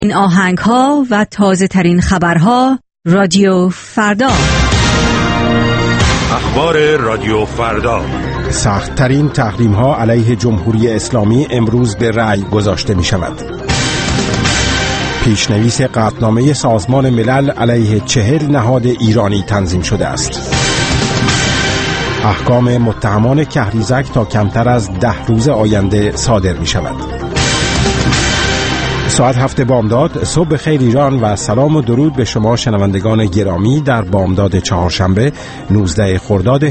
این آهنگ‌ها و تازه ترین خبرها رادیو فردا. اخبار رادیو فردا. سخت‌ترین تحریم‌ها علیه جمهوری اسلامی امروز به رأی گذاشته می‌شود. پیشنویس قطعنامه سازمان ملل علیه 40 نهاد ایرانی تنظیم شده است. احکام متهمان کهریزک تا کمتر از 10 روز آینده صادر می‌شود. ساعت 7 بامداد. صبح بخیر ایران و سلام و درود به شما شنوندگان گرامی در بامداد چهارشنبه 19 خرداد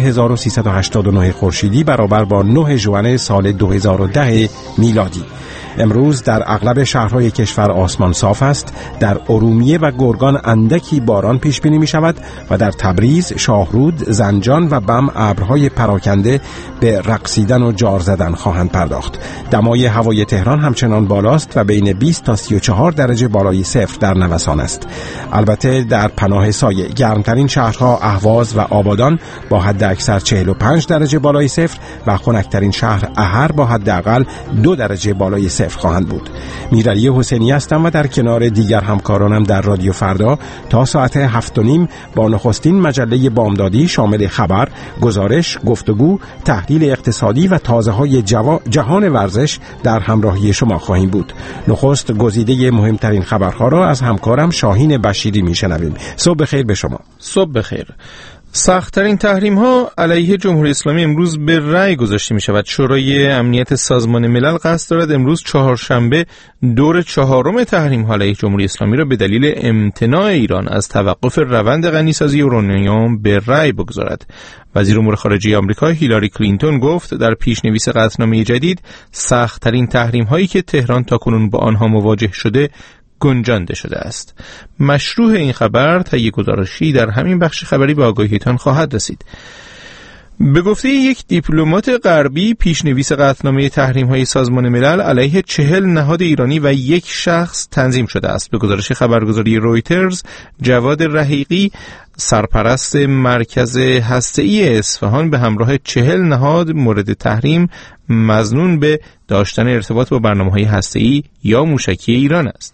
1389 خورشیدی برابر با 9 ژوئن سال 2010 میلادی. امروز در اغلب شهرهای کشور آسمان صاف است. در ارومیه و گرگان اندکی باران پیش بینی می شود و در تبریز، شاهرود، زنجان و بم ابرهای پراکنده به رقصیدن و جار زدن خواهند پرداخت. دمای هوای تهران همچنان بالاست و بین 20 تا 34 درجه بالای صفر در نوسان است. البته در پناه سایه گرمترین شهرها اهواز و آبادان با حد اکثر 45 درجه بالای صفر و خنکترین شهر احر با حداقل 2 درجه بالای صفر خواهند بود. میرعلی حسینی هستم و در کنار دیگر همکارانم در رادیو فردا تا ساعت 7:30 با نخستین مجله بامدادی شامل خبر، گزارش، گفتگو، تحلیل اقتصادی و تازه‌های جهان ورزش در همراهی شما خواهیم بود. نخست گزیده مهمترین خبرها را از همکارم شاهین بشیری میشنویم. صبح بخیر به شما. صبح بخیر. سخت‌ترین تحریم‌ها علیه جمهوری اسلامی امروز به رأی گذاشته می‌شود. شورای امنیت سازمان ملل قصد دارد امروز چهارشنبه دور 4 تحریم‌ها علیه جمهوری اسلامی را به دلیل امتناع ایران از توقف روند غنیسازی یورانیوم به رأی بگذارد. وزیر امور خارجه آمریکا هیلاری کلینتون گفت در پیشنویس قطعنامه جدید سخت‌ترین تحریم‌هایی که تهران تاکنون با آنها مواجه شده گنجانده شده است. مشروع این خبر طی گزارشی در همین بخش خبری به آگاهیتان خواهد رسید. به گفته یک دیپلمات غربی، پیشنویس قطعنامه تحریم‌های سازمان ملل علیه 40 نهاد ایرانی و 1 شخص تنظیم شده است. به گزارش خبرگزاری رویترز، جواد رحیقی، سرپرست مرکز هسته‌ای اصفهان به همراه 40 نهاد مورد تحریم مظنون به داشتن ارتباط با برنامه‌های هسته‌ای یا موشکی ایران است.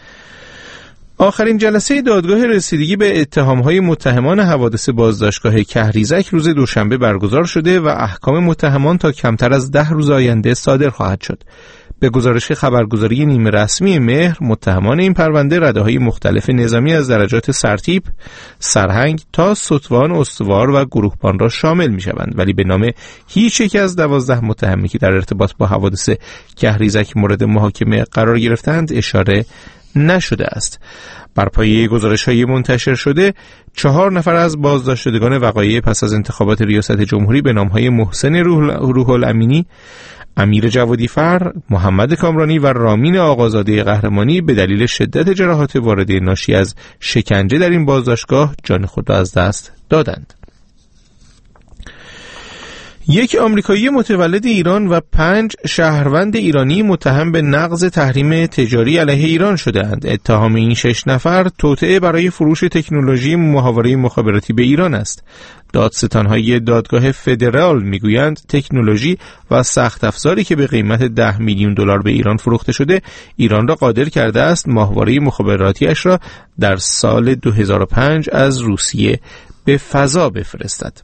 آخرین جلسه دادگاه رسیدگی به اتهام‌های متهمان حوادث بازداشتگاه کهریزک روز دوشنبه برگزار شده و احکام متهمان تا کمتر از 10 روز آینده صادر خواهد شد. به گزارش خبرگزاری نیمه رسمی مهر، متهمان این پرونده رده‌های مختلف نظامی از درجات سرتیپ، سرهنگ تا ستوان استوار و گروهبان را شامل می‌شوند، ولی به نام هیچ یک از 12 متهمی که در ارتباط با حوادث کهریزک مورد محاکمه قرار گرفتند اشاره نشده است. بر پایه گزارش‌های منتشر شده 4 نفر از بازداشتگان وقایع پس از انتخابات ریاست جمهوری به نام‌های محسن روح الامینی، امیر جوادی فر، محمد کامرانی و رامین آقازاده قهرمانی به دلیل شدت جراحات وارده ناشی از شکنجه در این بازداشتگاه جان خود را از دست دادند. یک آمریکایی متولد ایران و 5 شهروند ایرانی متهم به نقض تحریم تجاری علیه ایران شدند. اتهام این 6 نفر توطئه برای فروش تکنولوژی محاوره مخابراتی به ایران است. دادستان‌های دادگاه فدرال میگویند تکنولوژی و سخت افزاری که به قیمت 10 میلیون دلار به ایران فروخته شده، ایران را قادر کرده است ماهواره مخابراتیش را در سال 2005 از روسیه به فضا بفرستد.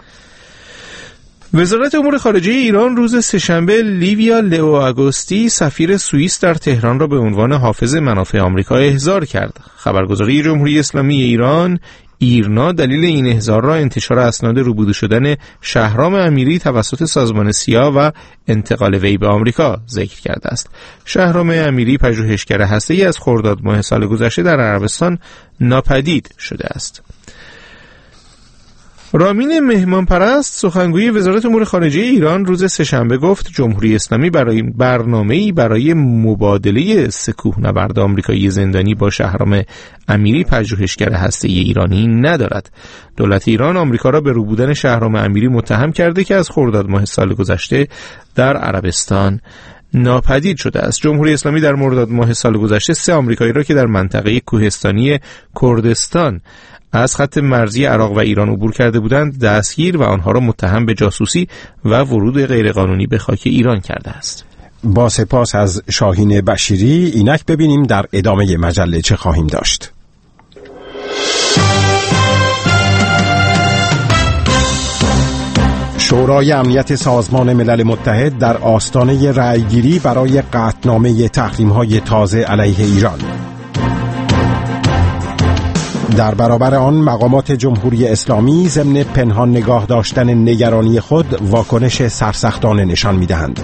وزارت امور خارجه ایران روز سه‌شنبه لیویا لئو آگوستی، سفیر سوئیس در تهران را به عنوان حافظ منافع آمریکا احضار کرد. خبرگزاری جمهوری اسلامی ایران ایرنا دلیل این احضار را انتشار اسناد روبوده شدن شهرام امیری توسط سازمان سیا و انتقال وی به آمریکا ذکر کرده است. شهرام امیری پژوهشگر هسته‌ای از خرداد ماه سال گذشته در عربستان ناپدید شده است. رامین مهمانپرست، سخنگوی وزارت امور خارجه ایران، روز سه‌شنبه گفت جمهوری اسلامی برنامه‌ای برای مبادله 3 کوهنورد آمریکایی زندانی با شهرام امیری پژوهشگر هسته‌ای ایرانی ندارد. دولت ایران آمریکا را به روبودن شهرام امیری متهم کرده که از خرداد ماه سال گذشته در عربستان ناپدید شده است. جمهوری اسلامی در مرداد ماه سال گذشته 3 آمریکایی را که در منطقه کوهستانی کردستان از خط مرزی عراق و ایران عبور کرده بودند دستگیر و آنها را متهم به جاسوسی و ورود غیرقانونی به خاک ایران کرده است. با سپاس از شاهین بشیری. اینک ببینیم در ادامه مجله چه خواهیم داشت. شورای امنیت سازمان ملل متحد در آستانه رأیگیری برای قطعنامه تحریم‌های تازه علیه ایران. در برابر آن مقامات جمهوری اسلامی ضمن پنهان نگاه داشتن نگرانی خود واکنش سرسختانه نشان می‌دهند.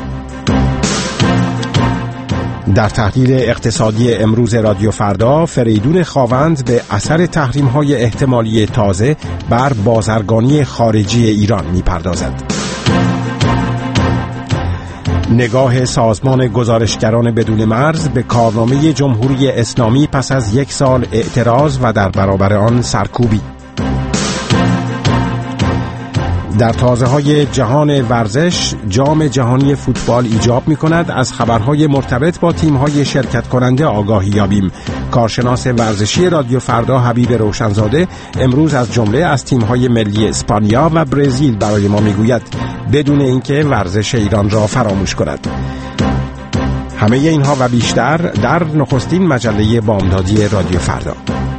در تحلیل اقتصادی امروز رادیو فردا، فریدون خاوند به اثر تحریم‌های احتمالی تازه بر بازرگانی خارجی ایران می‌پردازد. نگاه سازمان گزارشگران بدون مرز به کارنامه جمهوری اسلامی پس از 1 سال اعتراض و در برابر آن سرکوبی. در تازه‌های جهان ورزش، جام جهانی فوتبال ایجاب می‌کند از خبرهای مرتبط با تیم‌های شرکت کننده آگاهی یابیم. کارشناس ورزشی رادیو فردا حبیب روشنزاده امروز از جمله از تیم‌های ملی اسپانیا و برزیل برای ما می‌گوید، بدون اینکه ورزش ایران را فراموش کند. همه اینها و بیشتر در نخستین مجله بامدادی رادیو فردا.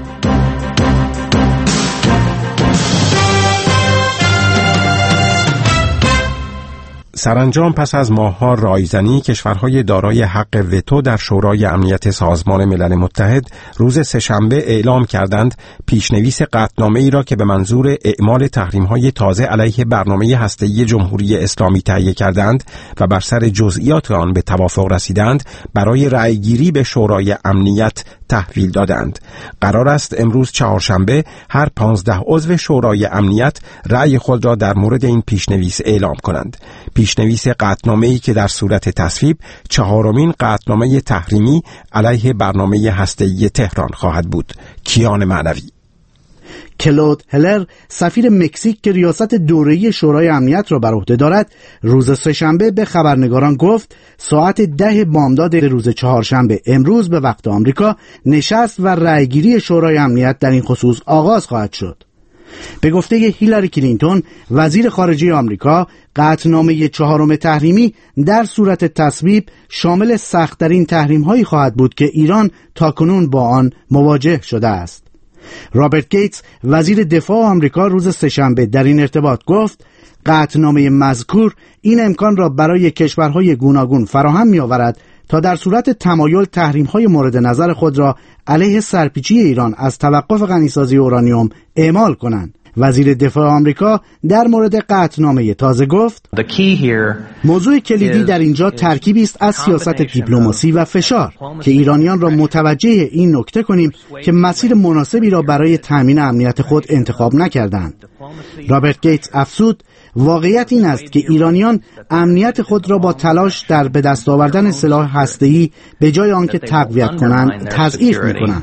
سرانجام پس از ماه‌ها رایزنی، کشورهای دارای حق وتو در شورای امنیت سازمان ملل متحد روز سه‌شنبه اعلام کردند پیشنویس قطعنامه‌ای را که به منظور اعمال تحریم‌های تازه علیه برنامه هسته‌ای جمهوری اسلامی تهیه کردند و بر سر جزئیات آن به توافق رسیدند، برای رأیگیری به شورای امنیت تحویل دادند. قرار است امروز چهارشنبه هر 15 عضو شورای امنیت رأی خود را در مورد این پیشنویس اعلام کنند. پیشنویس قطعنامه‌ای که در صورت تصویب 4مین قطعنامه تحریمی علیه برنامه هسته‌ای تهران خواهد بود. کیان معنوی. کلود هلر، سفیر مکزیک که ریاست دوره‌ای شورای امنیت را بر عهده دارد، روز سه‌شنبه به خبرنگاران گفت ساعت 10 بامداد روز چهارشنبه امروز به وقت آمریکا نشست و رأیگیری شورای امنیت در این خصوص آغاز خواهد شد. به گفته هیلاری کلینتون، وزیر خارجه آمریکا، قطعنامه 4 تحریمی در صورت تصویب شامل سخت‌ترین تحریم‌هایی خواهد بود که ایران تاکنون با آن مواجه شده است. رابرت گیتس، وزیر دفاع آمریکا، روز سه‌شنبه در این ارتباط گفت قطعنامه مذکور این امکان را برای کشورهای گوناگون فراهم می‌آورد تا در صورت تمایل تحریم‌های مورد نظر خود را علیه سرپیچی ایران از توقف غنیسازی اورانیوم اعمال کنند. وزیر دفاع آمریکا در مورد قطعنامه تازه گفت موضوع کلیدی در اینجا ترکیبی است از سیاست دیپلماسی و فشار که ایرانیان را متوجه این نکته کنیم که مسیر مناسبی را برای تامین امنیت خود انتخاب نکردند. رابرت گیتس افزود واقعیت این است که ایرانیان امنیت خود را با تلاش در به دست آوردن سلاح هسته‌ای به جای آنکه تقویت کنند تضعیف می‌کنند.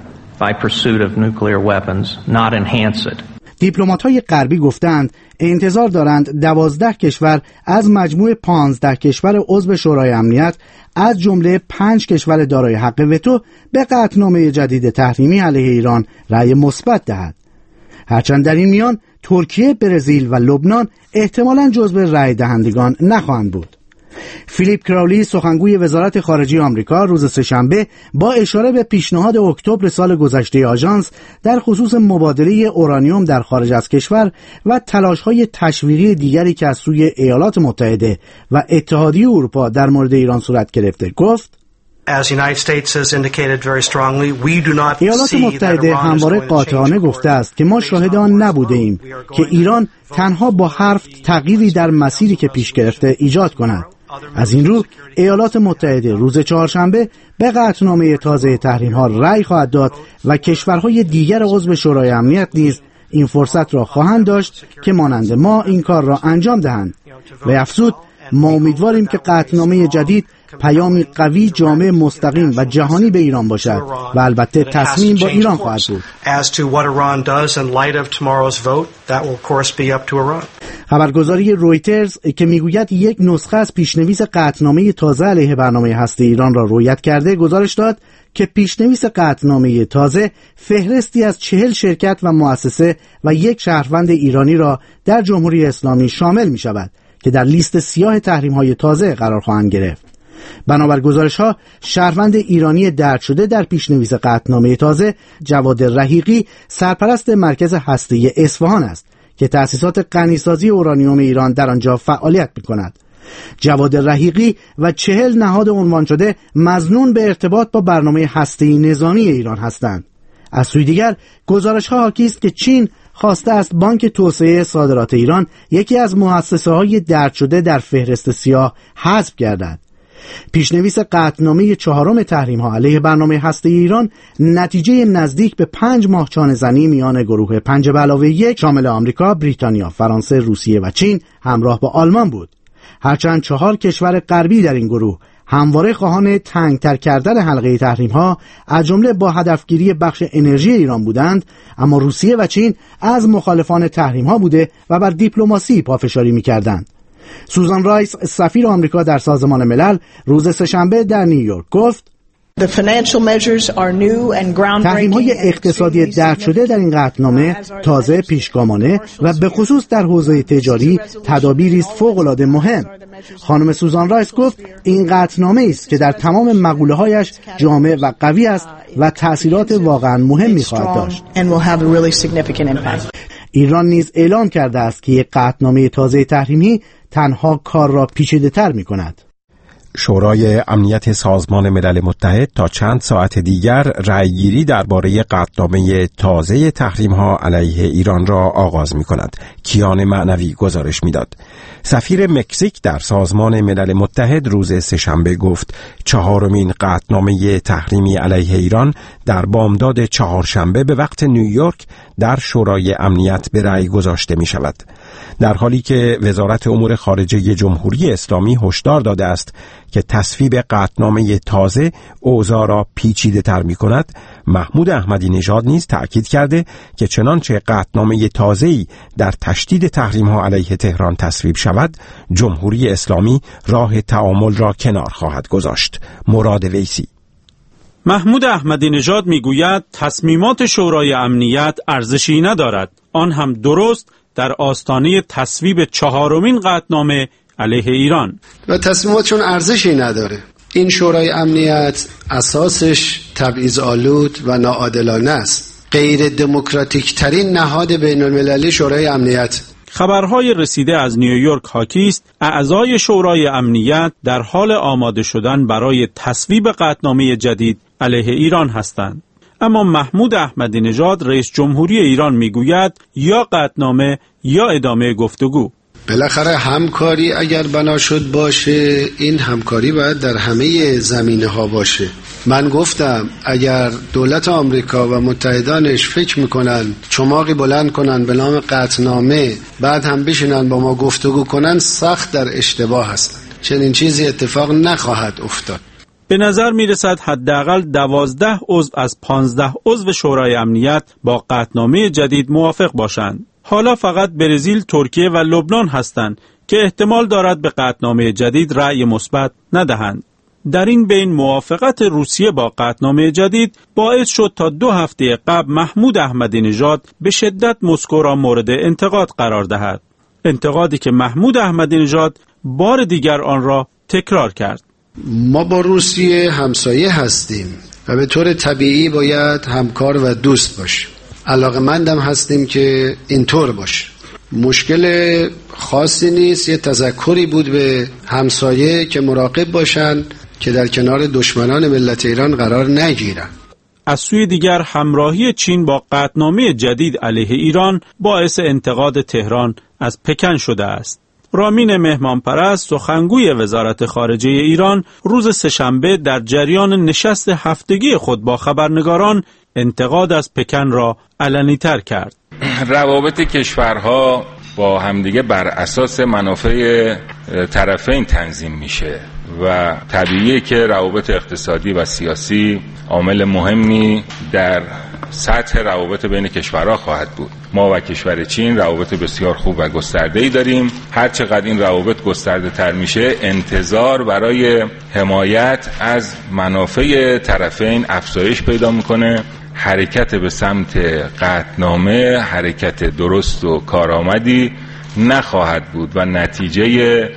دیپلمات‌های غربی گفتند انتظار دارند 12 کشور از مجموع 15 کشور عضو شورای امنیت از جمله 5 کشور دارای حق وتو به قطعنامه جدید تحریمی علیه ایران رأی مثبت دهد. هرچند در این میان ترکیه، برزیل و لبنان احتمالاً جزو رأی دهندگان نخواهند بود. فیلیپ کراولی، سخنگوی وزارت خارجه آمریکا، روز سه‌شنبه با اشاره به پیشنهاد اکتبر سال گذشته آژانس در خصوص مبادله اورانیوم در خارج از کشور و تلاش‌های تشویقی دیگری که از سوی ایالات متحده و اتحادیه اروپا در مورد ایران صورت گرفته گفت ایالات متحده همواره قاطعانه گفته است که ما شاهد آن نبوده ایم که ایران تنها با حرف تغییری در مسیری که پیش گرفته ایجاد کند. از این رو ایالات متحده روز چهارشنبه به قطعنامه تازه تحریم‌ها رأی خواهد داد و کشورهای دیگر عضو شورای امنیت نیز این فرصت را خواهند داشت که مانند ما این کار را انجام دهند. و افزود ما امیدواریم که قطعنامه جدید پیامی قوی، جامع، مستقیم و جهانی به ایران باشد و البته تصمیم با ایران خواهد بود. خبرگزاری رویترز که میگوید یک نسخه از پیشنویس قطعنامه تازه علیه برنامه هسته‌ای ایران را رویت کرده، گزارش داد که پیشنویس قطعنامه تازه فهرستی از 40 شرکت و مؤسسه و یک شهروند ایرانی را در جمهوری اسلامی شامل می شود که در لیست سیاه تحریم‌های تازه قرار خواهند گرفت. بنابر گزارش‌ها شهروند ایرانی درد شده در پیشنویس قطعنامه تازه جواد رحیقی سرپرست مرکز هسته‌ای اصفهان است که تأسیسات غنیسازی اورانیوم ایران در آنجا فعالیت می‌کند. جواد رحیقی و 40 نهاد عنوان شده مظنون به ارتباط با برنامه هسته‌ای نظامی ایران هستند. از سوی دیگر گزارش‌ها حاکی است که چین خواسته است بانک توسعه صادرات ایران یکی از مؤسسه‌های درد شده در فهرست سیاه حذف گردد. پیشنویس قطعنامه 4 تحریم‌ها علیه برنامه هسته‌ای ایران نتیجه نزدیک به 5 ماه چانه‌زنی میان گروه 5+1 شامل آمریکا، بریتانیا، فرانسه، روسیه و چین همراه با آلمان بود. هرچند 4 کشور غربی در این گروه همواره خواهان تنگتر کردن حلقه تحریم‌ها از جمله با هدفگیری بخش انرژی ایران بودند، اما روسیه و چین از مخالفان تحریم‌ها بوده و بر دیپلماسی پافشاری می‌کردند. سوزان رایس سفیر آمریکا در سازمان ملل روز سه‌شنبه در نیویورک گفت تحریم‌های اقتصادی درد شده در این قطعنامه تازه پیشگامانه و به خصوص در حوزه تجاری تدابیری است فوق‌العاده مهم. خانم سوزان رایس گفت این قطعنامه است که در تمام مقوله‌هایش جامع و قوی است و تأثیرات واقعا مهمی خواهد داشت. ایران نیز اعلام کرده است که یک قطعنامه تازه تحریمی تنها کار را پیچیده‌تر می‌کند. شورای امنیت سازمان ملل متحد تا چند ساعت دیگر رأیگیری درباره قطعنامه تازه تحریم‌ها علیه ایران را آغاز می‌کند. کیان معنوی گزارش می‌داد. سفیر مکزیک در سازمان ملل متحد روز سه‌شنبه گفت 4مین قطعنامه تحریمی علیه ایران در بامداد چهارشنبه به وقت نیویورک در شورای امنیت به رأی گذاشته می‌شود. در حالی که وزارت امور خارجه جمهوری اسلامی هشدار داده است که تصویب قطعنامه تازه اوضاع را پیچیده‌تر می‌کند، محمود احمدی نژاد نیز تأکید کرده که چنانچه قطعنامه تازه‌ای در تشدید تحریم‌ها علیه تهران تصویب شود، جمهوری اسلامی راه تعامل را کنار خواهد گذاشت. مراد ویسی. محمود احمدی نژاد میگوید تصمیمات شورای امنیت ارزشی ندارد، آن هم درست در آستانه تصویب 4مین قطعنامه علیه ایران. و تصمیماتشون ارزشی نداره. این شورای امنیت اساسش تبعیض‌آلود و ناعادلانه است. غیر دموکراتیک ترین نهاد بین المللی شورای امنیت. خبرهای رسیده از نیویورک حاکی است اعضای شورای امنیت در حال آماده شدن برای تصویب قطعنامه جدید علیه ایران هستند. اما محمود احمدی نژاد رئیس جمهوری ایران میگوید یا قطعنامه یا ادامه گفتگو. بالاخره همکاری اگر بنا شد باشه، این همکاری باید در همه زمینه ها باشه. من گفتم اگر دولت آمریکا و متحدانش فکر میکنن چماقی بلند کنن به نام قطعنامه بعد هم بشینن با ما گفتگو کنن، سخت در اشتباه هستن. چنین چیزی اتفاق نخواهد افتاد. به نظر میرسد حداقل 12 عضو از 15 عضو شورای امنیت با قطعنامه جدید موافق باشند. حالا فقط برزیل، ترکیه و لبنان هستند که احتمال دارد به قطعنامه جدید رأی مثبت ندهند. در این بین موافقت روسیه با قطعنامه جدید باعث شد تا 2 هفته قبل محمود احمدی نژاد به شدت مسکو را مورد انتقاد قرار دهد. انتقادی که محمود احمدی نژاد بار دیگر آن را تکرار کرد. ما با روسیه همسایه هستیم و به طور طبیعی باید همکار و دوست باشیم. علاقه‌مندم هستیم که اینطور باشه. مشکل خاصی نیست، یه تذکری بود به همسایه که مراقب باشن که در کنار دشمنان ملت ایران قرار نگیرن. از سوی دیگر همراهی چین با قطعنامه جدید علیه ایران باعث انتقاد تهران از پکن شده است. رامین مهمانپرست سخنگوی وزارت خارجه ایران روز سه‌شنبه در جریان نشست هفتگی خود با خبرنگاران انتقاد از پکن را علنی‌تر کرد. روابط کشورها با همدیگه بر اساس منافع طرفین تنظیم میشه و طبیعیه که روابط اقتصادی و سیاسی عامل مهمی در سطح روابط بین کشورها خواهد بود. ما و کشور چین روابط بسیار خوب و گسترده‌ای داریم. هر چقدر این روابط گسترده تر میشه، انتظار برای حمایت از منافع طرفین افزایش پیدا میکنه. حرکت به سمت قطعنامه حرکت درست و کارآمدی نخواهد بود و نتیجه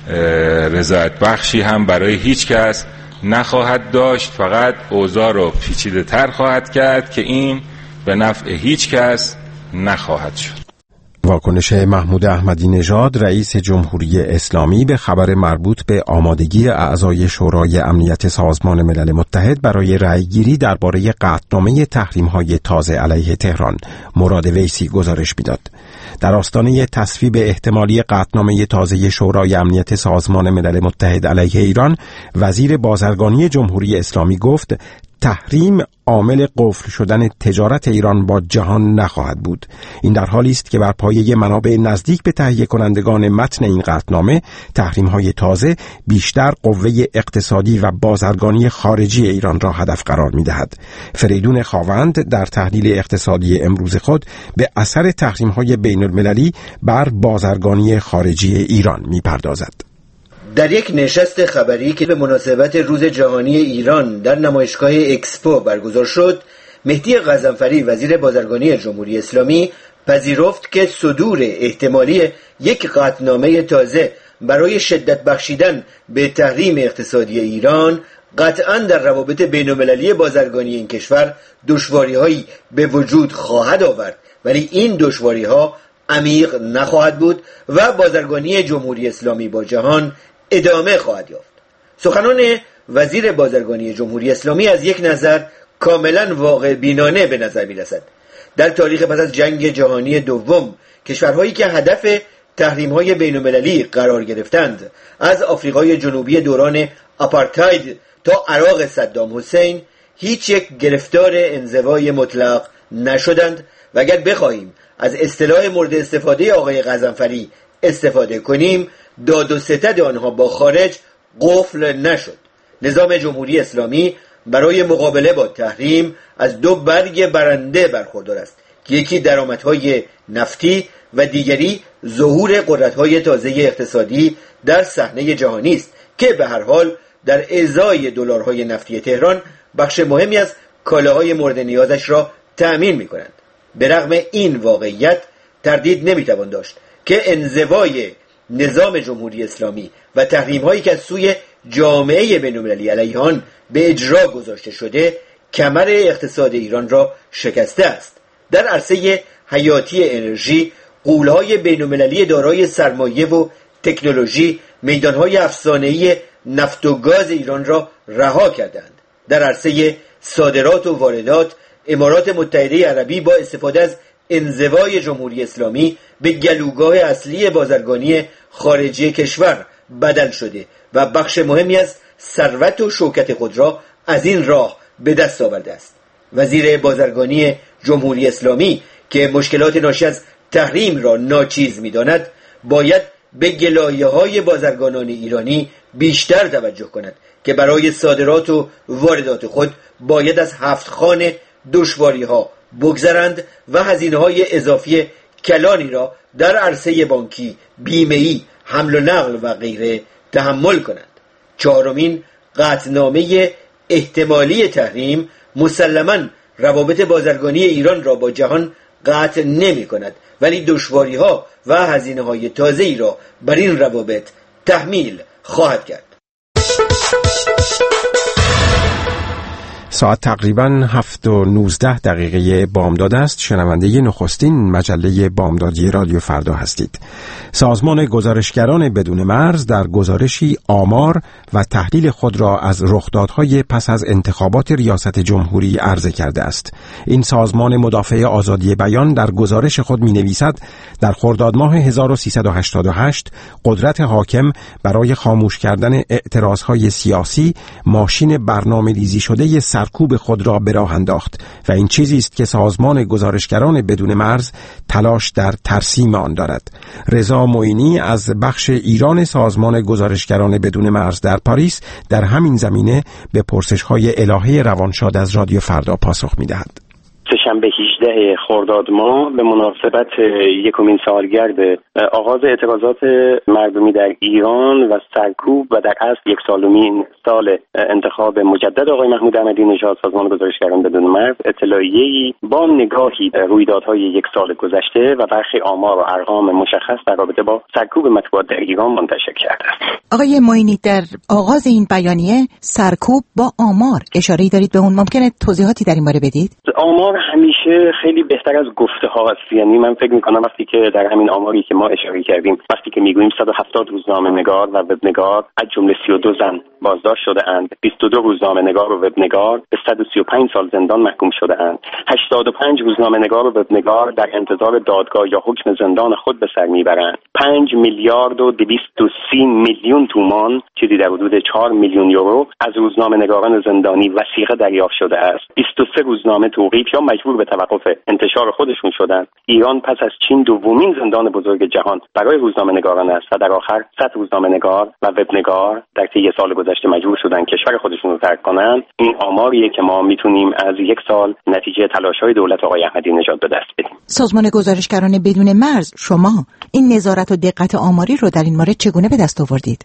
رضایت بخشی هم برای هیچ کس نخواهد داشت، فقط اوضاع رو پیچیده تر خواهد کرد که این به نفع هیچ کس نخواهد شد. واکنش محمود احمدی نژاد رئیس جمهوری اسلامی به خبر مربوط به آمادگی اعضای شورای امنیت سازمان ملل متحد برای رأیگیری درباره قطعنامه تحریم‌های تازه علیه تهران. مراد ویسی گزارش می‌داد. در آستانه تصویب احتمالی قطعنامه تازه شورای امنیت سازمان ملل متحد علیه ایران، وزیر بازرگانی جمهوری اسلامی گفت تحریم عامل قفل شدن تجارت ایران با جهان نخواهد بود. این در حالی است که بر پایه منابع نزدیک به تهیه کنندگان متن این قطعنامه، تحریم‌های تازه بیشتر قوه اقتصادی و بازرگانی خارجی ایران را هدف قرار می‌دهد. فریدون خاوند در تحلیل اقتصادی امروز خود به اثر تحریم‌های بین‌المللی بر بازرگانی خارجی ایران می‌پردازد. در یک نشست خبری که به مناسبت روز جهانی ایران در نمایشگاه اکسپو برگزار شد، مهدی غضنفری وزیر بازرگانی جمهوری اسلامی پذیرفت که صدور احتمالی یک قطعنامه تازه برای شدت بخشیدن به تحریم اقتصادی ایران قطعاً در روابط بین‌المللی بازرگانی این کشور دشواری‌هایی به وجود خواهد آورد، ولی این دشواری‌ها عمیق نخواهد بود و بازرگانی جمهوری اسلامی با جهان ادامه خواهد یافت. سخنان وزیر بازرگانی جمهوری اسلامی از یک نظر کاملا واقع بینانه به نظر می رسد. در تاریخ پس از جنگ جهانی دوم، کشورهایی که هدف تحریم‌های بین‌المللی قرار گرفتند، از آفریقای جنوبی دوران آپارتاید تا عراق صدام حسین، هیچ یک گرفتار انزوای مطلق نشدند و اگر بخواهیم از اصطلاح مورد استفاده آقای غضنفری استفاده کنیم، داد و ستد آنها با خارج قفل نشد. نظام جمهوری اسلامی برای مقابله با تحریم از دو برگ برنده برخوردار است که یکی درآمدهای نفتی و دیگری ظهور قدرت‌های تازه اقتصادی در صحنه جهانی است که به هر حال در ازای دلارهای نفتی تهران بخش مهمی از کالاهای مورد نیازش را تأمین می‌کنند. به رغم این واقعیت تردید نمی‌توان داشت که انزوای نظام جمهوری اسلامی و تحریم‌هایی که از سوی جامعه بین‌المللی علیه آن به اجرا گذاشته شده کمر اقتصاد ایران را شکسته است. در عرصه حیاتی انرژی، غول‌های بین‌المللی دارای سرمایه و تکنولوژی میدان‌های افسانه‌ای نفت و گاز ایران را رها کردند. در عرصه صادرات و واردات، امارات متحده عربی با استفاده از انزوای جمهوری اسلامی به گلوگاه اصلی بازرگانی خارجی کشور بدل شده و بخش مهمی از ثروت و شوکت خود را از این راه به دست آورده است. وزیر بازرگانی جمهوری اسلامی که مشکلات ناشی از تحریم را ناچیز می‌داند، باید به گلایه‌های بازرگانان ایرانی بیشتر توجه کند که برای صادرات و واردات خود باید از 7 خانه دشواری‌ها بگذرند و هزینه‌های اضافی کلانی را در عرصه بانکی، بیمه‌ای، حمل و نقل و غیره تحمل کنند. چهارمین، قطعنامه احتمالی تحریم مسلماً روابط بازرگانی ایران را با جهان قطع نمی کند، ولی دشواری‌ها و هزینه‌های تازه‌ای را بر این روابط تحمیل خواهد کرد. ساعت تقریباً 7:19 بامداد است. شنونده نخستین مجله بامدادی رادیو فردا هستید. سازمان گزارشگران بدون مرز در گزارشی آمار و تحلیل خود را از رخدادهای پس از انتخابات ریاست جمهوری عرضه کرده است. این سازمان مدافع آزادی بیان در گزارش خود می‌نویسد در خرداد ماه 1388 قدرت حاکم برای خاموش کردن اعتراضهای سیاسی ماشین برنامه‌ریزی شده سرکوب خود را به راه انداخت و این چیزی است که سازمان گزارشگران بدون مرز تلاش در ترسیم آن دارد. رضا معینی از بخش ایران سازمان گزارشگران بدون مرز در پاریس در همین زمینه به پرسش‌های الهه روانشاد از رادیو فردا پاسخ می‌دهد. سه‌شنبه 18 خرداد ماه به مناسبت یکمین سالگرد آغاز اعتراضات مردمی در ایران و سرکوب و در اصل 100مین سال انتخاب مجدد آقای محمود احمدی نژاد، سازمان گزارشگران بدون مرز اطلاعیه‌ای با نگاهی رویدادهای یک سال گذشته و برخی آمار و ارقام مشخص در رابطه با سرکوب مطبوعات در ایران منتشر کرده است. آقای معینی، در آغاز این بیانیه سرکوب با آمار اشاره‌ای دارید به اون، ممکنه توضیحاتی در این باره بدید؟ آمار همیشه خیلی بهتر از گفته ها است. یعنی من فکر می‌کنم وقتی که در همین آماری که ما اشاره کردیم، وقتی که میگوییم 170 روزنامه‌نگار و وبنگار از جمله 32 زن بازداشت شده اند، 22 روزنامه‌نگار و وبنگار به 135 سال زندان محکوم شده اند، 85 روزنامه‌نگار و وبنگار در انتظار دادگاه یا حکم زندان خود به سر میبرند، 5 میلیارد و 230 میلیون تومان، چیزی در حدود 4 میلیون یورو از روزنامه‌نگاران زندانی وثیقه دریافت شده است. 23 روزنامه توقیف یا مجبور به توقف انتشار خودشون شدند. ایران پس از چین دومین زندان بزرگ جهان برای روزنامه‌نگاران است و در آخر 100 روزنامه‌نگار و وبنگار در طی سال گذشته مجبور شدن کشور خودشون رو ترک کنن. این آماریه که ما میتونیم از یک سال نتیجه تلاش‌های دولت آقای احمدی نژاد به دست بدیم. سازمان گزارشگران بدون مرز، شما این نظارت و دقت آماری رو در این مورد چگونه به دست آوردید؟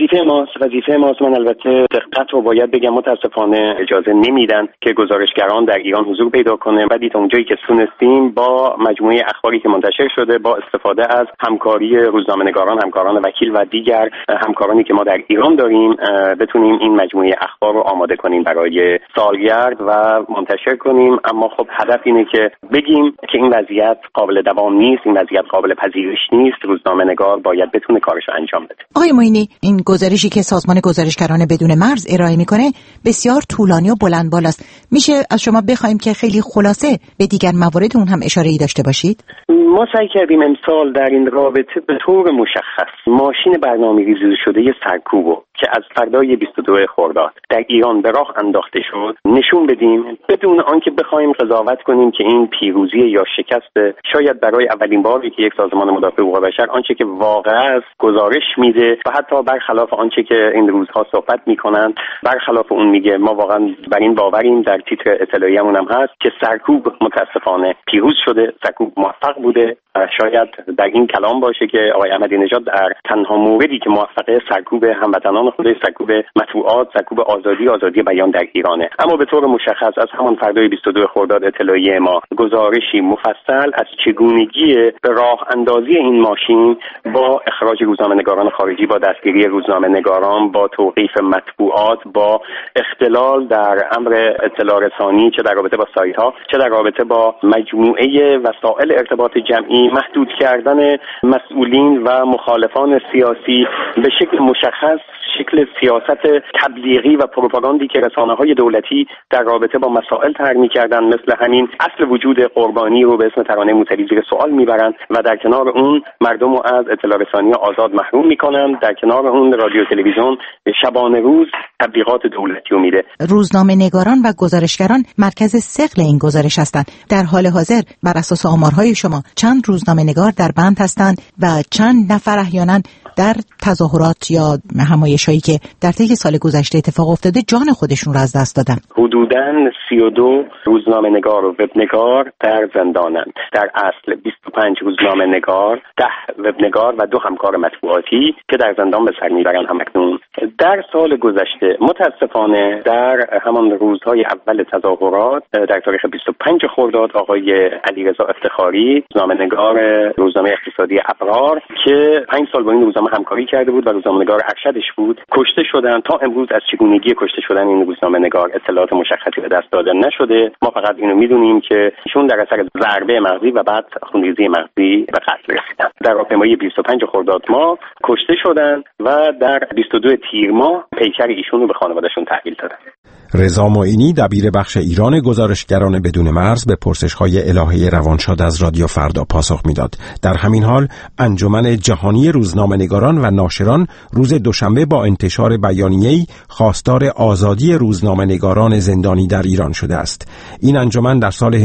وظیفه ماست. من البته دقت رو باید بگم متاسفانه اجازه نمیدن که گزارشگران در ایران حضور پیدا کنه. ولی تا اونجایی که تونستیم با مجموعه اخباری که منتشر شده، با استفاده از همکاری روزنامه‌نگاران، همکاران وکیل و دیگر همکارانی که ما در ایران داریم، بتونیم این مجموعه اخبار رو آماده کنیم برای سالگرد و منتشر کنیم. اما خب هدف اینه که بگیم که این وضعیت قابل دوام نیست، این وضعیت قابل پذیرش نیست. روزنامه‌نگار باید بتونه کارش رو انجام بده. آقای معینی، این گزارشی که سازمان گزارشگران بدون مرز ارائه میکنه بسیار طولانی و بلند بالاست. میشه از شما بخوایم که خیلی خلاصه به دیگر موارد اون هم اشاره‌ای داشته باشید؟ ما سعی کردیم امسال در این رابطه به طور مشخص ماشین برنامه‌ریزی شده سرکوبو که از فردای 22 خرداد در ایران به راه انداخته شد نشون بدیم، بدون آنکه بخوایم قضاوت کنیم که این پیروزی یا شکست شاید برای اولین باری که یک سازمان مدافع حقوق بشر آنچه که واقعا است گزارش میده و حتی برخلاف آنچه که این روزها صحبت میکنند، برخلاف اون میگه. ما واقعا بر این باوریم، در تیتر اطلاعیه‌مون هم هست که سرکوب متاسفانه پیروز شده، سرکوب موفق بوده. شاید در این کلام باشه که آقای احمدی نژاد در تنها موردی که موفقه سرکوب هموطنان خودش، سرکوب مطبوعات، سرکوب آزادی بیان در ایرانه. اما به طور مشخص از همان فردای 22 خرداد اطلاعیه ما گزارشی مفصل از چگونگی به راه اندازی این ماشین با اخراج روزنامه‌نگاران خارجی، با دستگیری روزنامه‌نگاران، با توقیف مطبوعات، با اختلال در امر اطلاع رسانی، چه در رابطه با سایت‌ها، چه در رابطه با مجموعه وسایل ارتباط جمعی، محدود کردن مسئولین و مخالفان سیاسی به شکل مشخص، شکل سیاست تبلیغی و پروپاگاندی که رسانه‌های دولتی در رابطه با مسائل طرح می‌کردن، مثل همین اصل وجود قربانی رو به اسم ترانه موسوی زیر سوال میبرند و در کنار اون مردم رو از اطلاع رسانی آزاد محروم میکنند. در کنار اون رادیو تلویزیون شبانه روز تبلیغات دولتی رو میده. روزنامه‌نگاران و گزارشگران مرکز ثقل این گزارش هستند. در حال حاضر بر اساس آمارهای شما چند روزنامه‌نگار در بند هستند و چند نفر احیانا در تظاهرات یا همایش‌هایی که در طی سال گذشته اتفاق افتاده جان خودشون رو از دست دادن؟ حدوداً 32 روزنامه‌نگار و وبنگار در زندانند. در اصل 25 روزنامه‌نگار، 10 وبنگار و 2 همکار مطبوعاتی که در زندان به سر میبرن همکنون. در سال گذشته متاسفانه در همان روزهای اول تظاهرات در تاریخ 25 خرداد آقای علیرضا افتخاری، روزنامه‌نگار روزنامه اقتصادی ابرار که 5 سال با این روزنامه همکاری کرده بود و روزنامه‌نگار ارشدش بود، کشته شدند. تا امروز از چگونگی کشته شدن این روزنامه‌نگار اطلاعات مشخصی به دست داده نشده. ما فقط اینو میدونیم که ایشون در اثر ضربه مغزی و بعد خونریزی مغزی به قتل رسیدند. در راهپیمایی 25 خرداد ماه کشته شدند و در 22 تیر ماه پیکر ایشون رو به خانواده‌شون تحویل دادن. رضا معینی، دبیر بخش ایران گزارشگران بدون مرز، به پرسش‌های الهه روانشاد از رادیو فردا پاسخ میداد. در همین حال انجمن جهانی روزنامه‌نگاران و ناشران روز دوشنبه با انتشار بیانیه‌ای خواستار آزادی روزنامه‌نگاران زندانی در ایران شده است. این انجمن در سال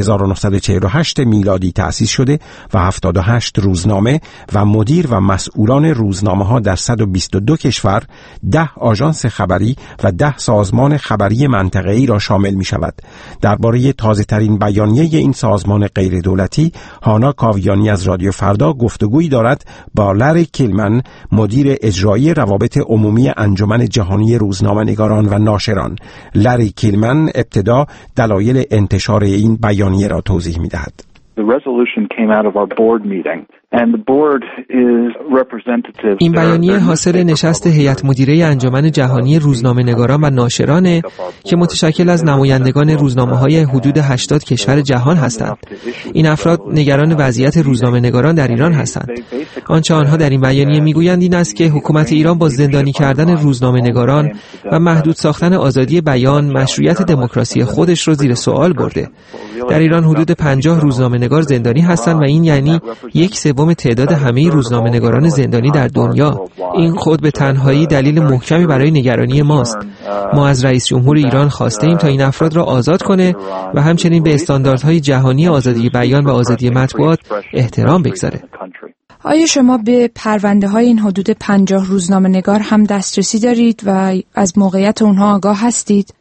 1948 میلادی تأسیس شده و 78 روزنامه و مدیر و مسئولان روزنامه‌ها در 122 کشور، 10 آژانس خبری و 10 سازمان خبری رهبری منطقه‌ای را شامل می‌شود. درباره تازه‌ترین بیانیه این سازمان غیردولتی، هانا کاویانی از رادیو فردا گفتگویی دارد با لری کیلمن، مدیر اجرایی روابط عمومی انجمن جهانی روزنامه‌نگاران و ناشران. لری کیلمن ابتدا دلایل انتشار این بیانیه را توضیح می‌دهد. این بیانیه حاصل نشست هیئت مدیره انجمن جهانی روزنامه‌نگاران و ناشران که متشکل از نمایندگان روزنامه‌های حدود 80 کشور جهان هستند. این افراد نگران وضعیت روزنامه‌نگاران در ایران هستند. آنچه آنها در این بیانیه میگویند این است که حکومت ایران با زندانی کردن روزنامه‌نگاران و محدود ساختن آزادی بیان مشروعیت دموکراسی خودش را زیر سوال برده. در ایران حدود 50 روزنامه‌نگار زندانی هستند و این یعنی 1/3 تعداد همه روزنامه‌نگاران زندانی در دنیا. این خود به تنهایی دلیل محکمی برای نگرانی ماست. ما از رئیس جمهور ایران خواسته ایم تا این افراد را آزاد کنه و همچنین به استانداردهای جهانی آزادی بیان و آزادی مطبوعات احترام بگذاره. آیا شما به پرونده‌های این حدود 50 روزنامه‌نگار هم دسترسی دارید و از موقعیت اونها آگاه هستید؟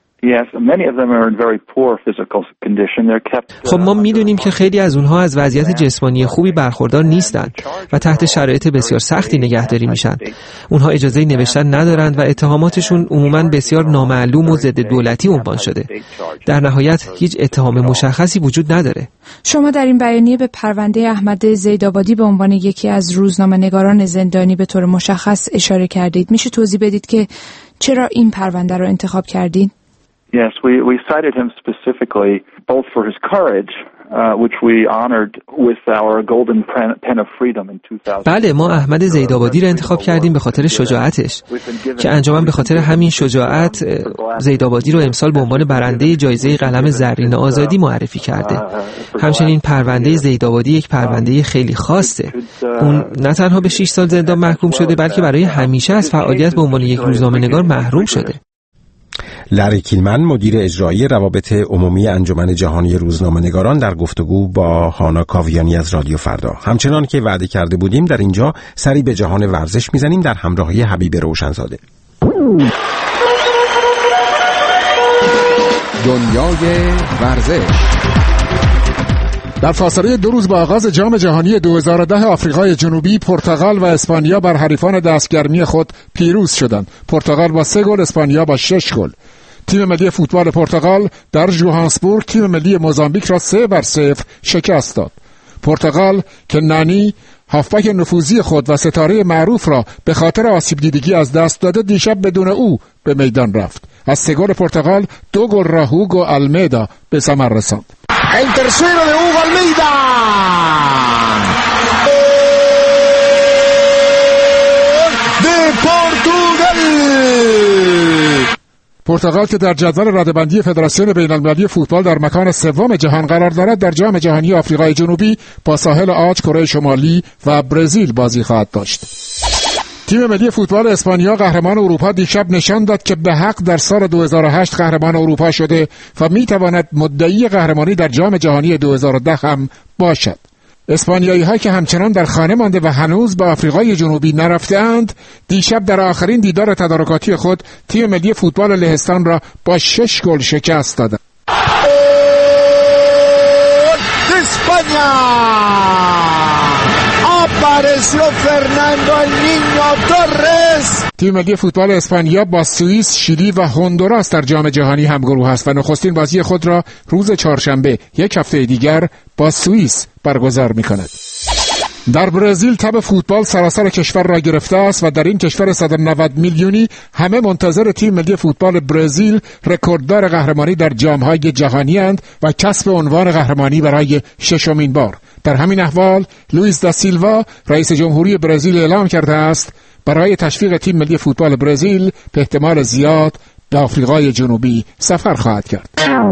خب ما میدونیم که خیلی از اونها از وضعیت جسمانی خوبی برخوردار نیستند و تحت شرایط بسیار سختی نگهداری میشن. اونها اجازه نوشتن ندارند و اتهاماتشون عموماً بسیار نامعلوم و ضد دولتی عنوان شده. در نهایت هیچ اتهام مشخصی وجود نداره. شما در این بیانیه به پرونده احمد زیدآبادی به عنوان یکی از روزنامه‌نگاران زندانی به طور مشخص اشاره کردید. میشه توضیح بدید که چرا این پرونده رو انتخاب کردین؟ Yes, we cited him specifically both for his courage, which we honored with our Golden Pen of Freedom in 2000. بله، ما احمد زیدآبادی را انتخاب کردیم به خاطر شجاعتش که انجمن به خاطر همین شجاعت زیدآبادی رو امسال به عنوان برنده جایزه قلم زرین آزادی معرفی کرده. همچنین پرونده زیدآبادی یک پرونده خیلی خاصه. اون نه تنها به 6 سال زندان محکوم شده بلکه برای همیشه از فعالیت به عنوان یک روزنامه‌نگار محروم شده. لری کیلمن، مدیر اجرایی روابط عمومی انجمن جهانی روزنامه‌نگاران، در گفتگو با هانا کاویانی از رادیو فردا. همچنان که وعده کرده بودیم در اینجا سری به جهان ورزش میزنیم در همراهی حبیب روشنزاده. دنیای ورزش. در فاصله 2 روز با آغاز جام جهانی 2010 آفریقای جنوبی، پرتغال و اسپانیا بر حریفان دستگرمی خود پیروز شدند. پرتغال با 3 گل، اسپانیا با 6 گل. تیم ملی فوتبال پرتغال در جوهانسبورگ تیم ملی موزامبیک را 3-0 شکست داد. پرتغال که نانی هافبک نفوذی خود و ستاره معروف را به خاطر آسیب دیدگی از دست داده، دیشب بدون او به میدان رفت. از 3 گل پرتغال 2 گل را هوگو آلمیدا به ثمر رساند. El tercero de Hugo Almeida. De Portugal. پرتغال که در جدول رده‌بندی فدراسیون بین‌المللی فوتبال در مکان 3 جهان قرار دارد، در جام جهانی آفریقای جنوبی با ساحل عاج، کره شمالی و برزیل بازی خواهد داشت. تیم ملی فوتبال اسپانیا قهرمان اروپا دیشب نشان داد که به حق در سال 2008 قهرمان اروپا شده و میتواند مدعی قهرمانی در جام جهانی 2010 هم باشد. اسپانیایی‌ها که همچنان در خانه مانده و هنوز به آفریقای جنوبی نرفته‌اند، دیشب در آخرین دیدار تدارکاتی خود تیم ملی فوتبال لهستان را با 6 گل شکست دادند. Apareció Fernando el Niño Torres. تیم ملی فوتبال اسپانیا با سوئیس، شیلی و هندوراس در جام جهانی همگروه است و نخستین بازی خود را روز چهارشنبه 1 هفته دیگر با سوئیس برگزار می‌کند. در برزیل تب فوتبال سراسر کشور را گرفته است و در این کشور 190 میلیونی همه منتظر تیم ملی فوتبال برزیل، رکورددار قهرمانی در جام‌های جهانی اند و کسب عنوان قهرمانی برای 6مین بار. در همین احوال لوئیس دا سیلوا رئیس جمهوری برزیل اعلام کرده است برای تشویق تیم ملی فوتبال برزیل به احتمال زیاد به آفریقای جنوبی سفر خواهد کرد.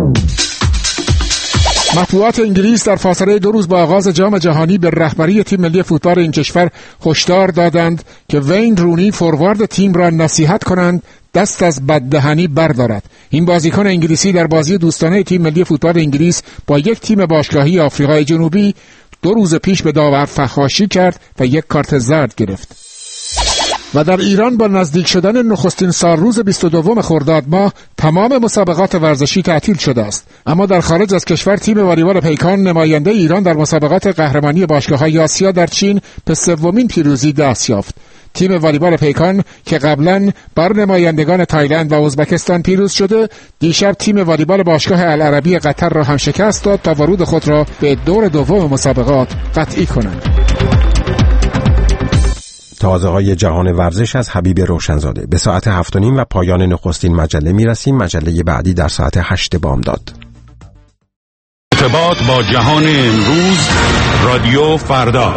مطبوعات انگلیس در فاصله 2 روز با آغاز جام جهانی به رهبری تیم ملی فوتبال این کشور هشدار دادند که وین رونی فوروارد تیم را نصیحت کنند دست از بددهنی بردارد. این بازیکن انگلیسی در بازی دوستانه تیم ملی فوتبال انگلیس با یک تیم باشگاهی آفریقای جنوبی 2 روز پیش به داور فحاشی کرد و 1 کارت زرد گرفت. و در ایران با نزدیک شدن نخستین سالروز 22 خرداد ماه تمام مسابقات ورزشی تعطیل شده است. اما در خارج از کشور تیم والیبال پیکان نماینده ایران در مسابقات قهرمانی باشگاه‌های آسیا در چین به سومین پیروزی دست یافت. تیم والیبال پیکان که قبلا بر نمایندگان تایلند و ازبکستان پیروز شده، دیشب تیم والیبال باشگاه العربی قطر را هم شکست داد تا ورود خود را به دور دوم مسابقات قطعی کنند. تازه‌های جهان ورزش از حبیب روشنزاده. به ساعت 7:30 و پایان نخستین مجله میرسیم. مجله بعدی در ساعت 8 بامداد. ارتباط با جهان امروز، رادیو فردا.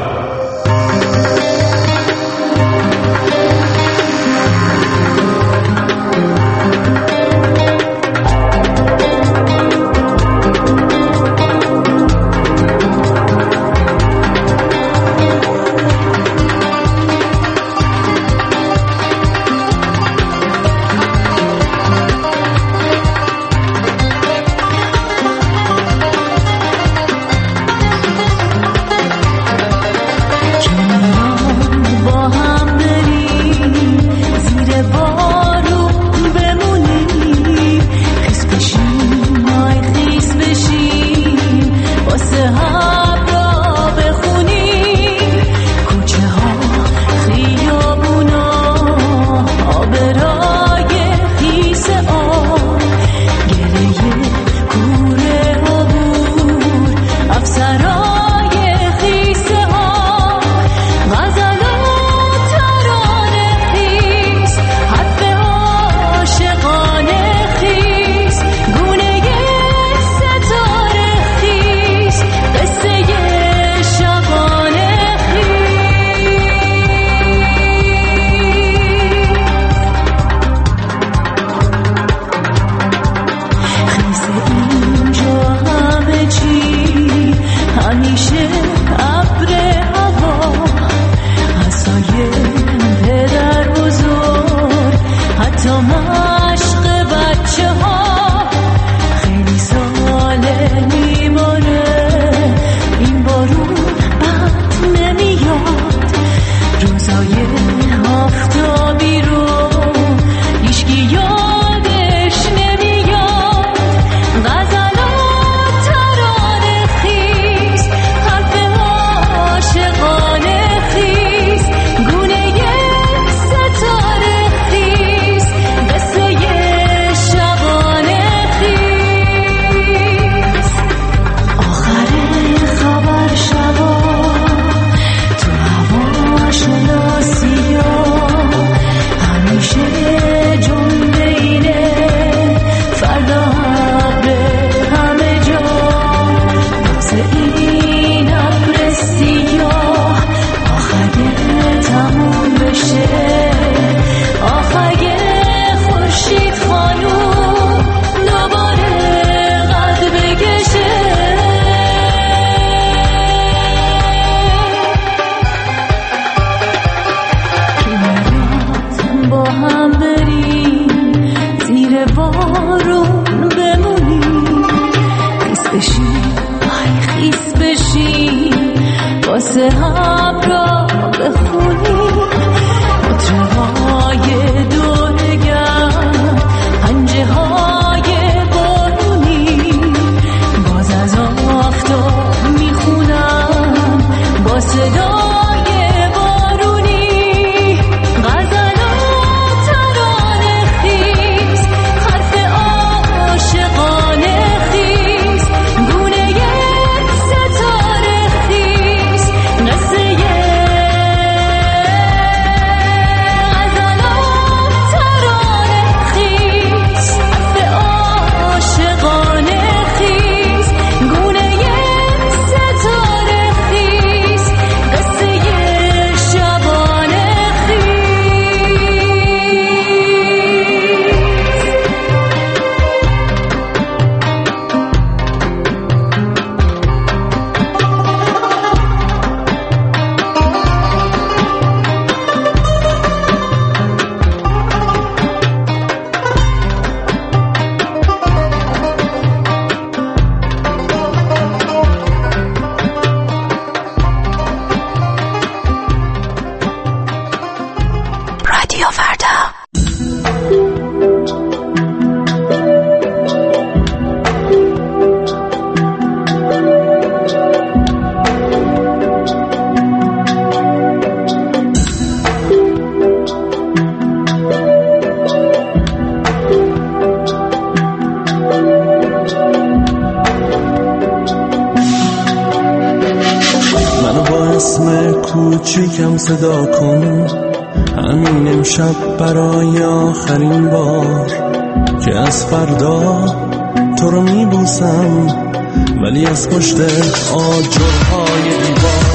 اسم کوچیکم صدا کن، همین امشب برای آخرین بار که از فردا تو رو میبوسم، ولی از پشت آجرهای دیوار.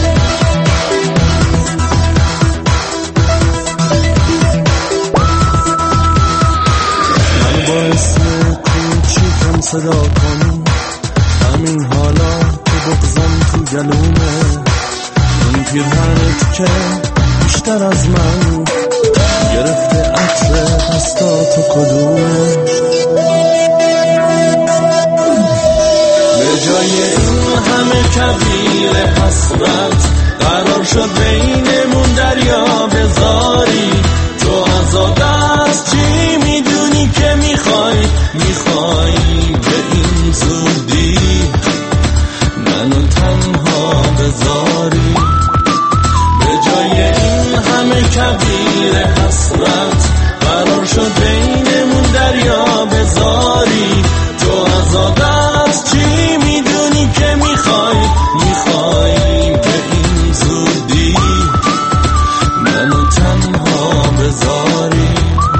من با اسم کوچیکم صدا کن، همین حالا که بغضم تو گلومه، اون پیرهنت که بیشتر از من گرفته عطر دستاتو کدومه. به جای این همه کویر حسرت قرار شد بینمون دریا بذاری، تو از دست چی میدونی که میخوای به این زودی منو تنها بذاری. به جای این همه کویر حسرت قرار شد بینمون دریا بذاری، تو از دست چی میدونی که میخوای به این زودی منو تنها بذاری.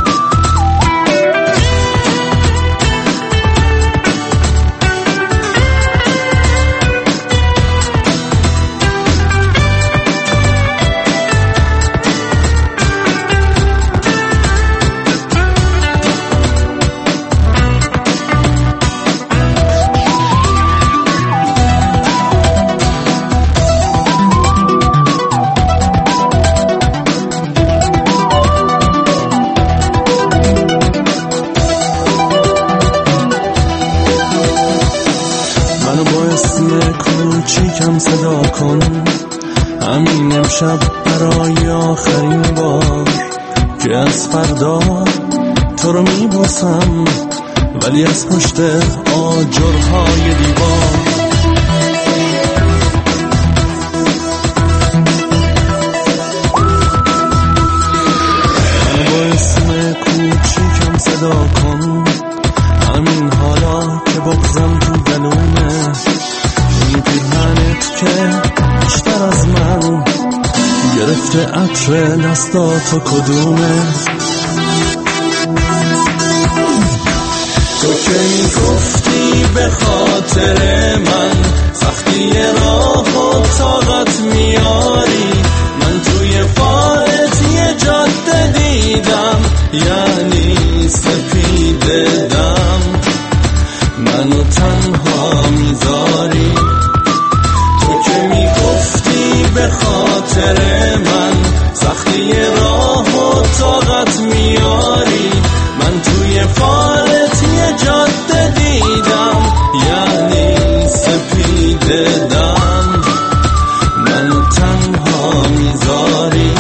کوچیکم صدا کن، همین امشب برای آخرین بار که از فردا تو رو میبوسم، ولی از پشت آجرهای دیوار. من با اسم کوچیکم صدا کن، همین حالا که بغضم تو گلومه، این پیرهنت که بیشتر از من گرفته عطر دستاتو کدومه. تو که میگفتی به خاطر من سختی راه و طاقت میاری، من توی فارت یه جاده دیدم، یعنی سپیده دم منو تنها میذاری. تو که میگفتی به خاطر من سختی راه و طاقت میاری، من توی فارت یه جاده دیدم، یعنی سپیده دم منو تنها میذاری.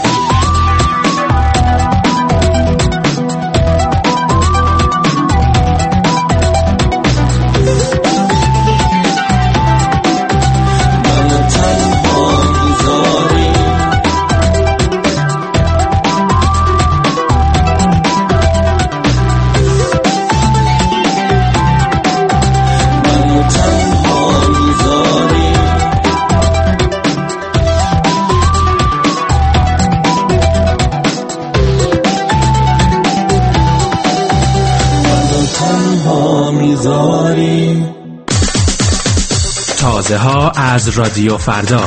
تازه ها از رادیو فردا.